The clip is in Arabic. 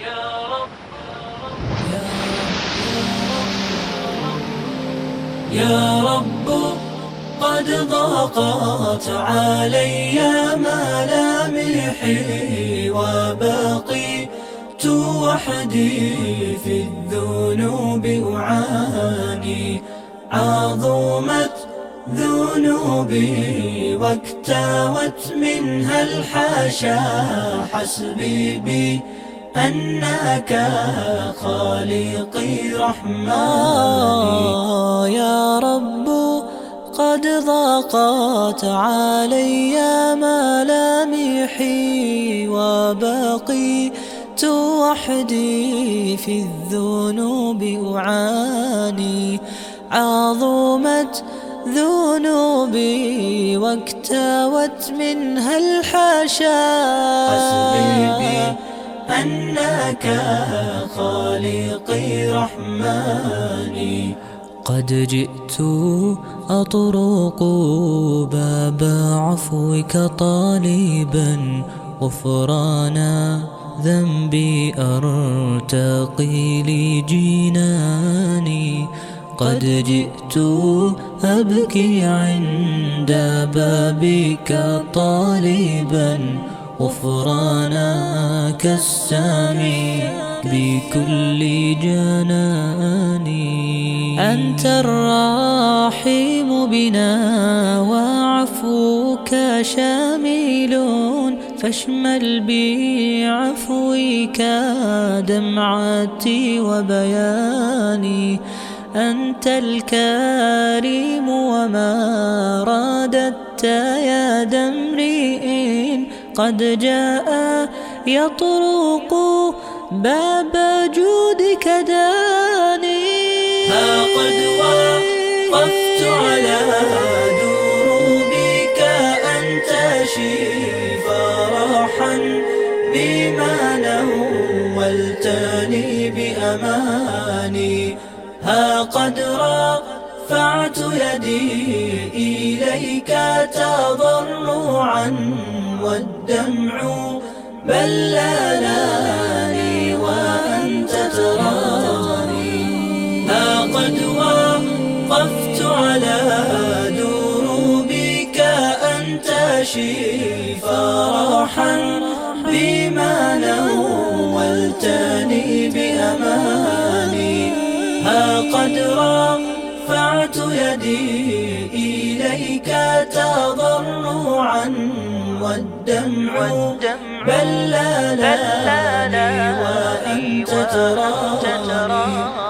يا رب قد ضاقت علي ملامحي وبقيت وحدي في الذنوب أعاني. عظمت ذنوبي واكتوت منها الحاشا، حسبي بي أنك خالقي رحماني. يا رب قد ضاقت علي ملامحي وبقيت وحدي في الذنوب أعاني. عظمت ذنوبي واكتوت منها الحاشا، حسبي بي أنك خالقي رحماني. قد جئت أطرق باب عفوك طالبا غفران ذنبي أرتقي لجناني. قد جئت أبكي عند بابك طالبا غفرانك السامي بكل جناني. أنت الرحيم بنا وعفوك شامل، فاشمل بعفوك دمعتي وبياني. أنت الكريم وما رادت يا دمرئ قد جاء يطرق باب جودك داني. ها قد وقفت على دروبك أنت شيف فرحا بما نولتني بأماني. ها قد رفعت يدي إليك تضرعا والدمع بللاني وأنت تراني. ها قد وقفت على دروبك أنت شيف فرحا بما نولتني بأماني. ها قد رفعت يدي إليك تضرعا والدمع بللاني وأنت تراني.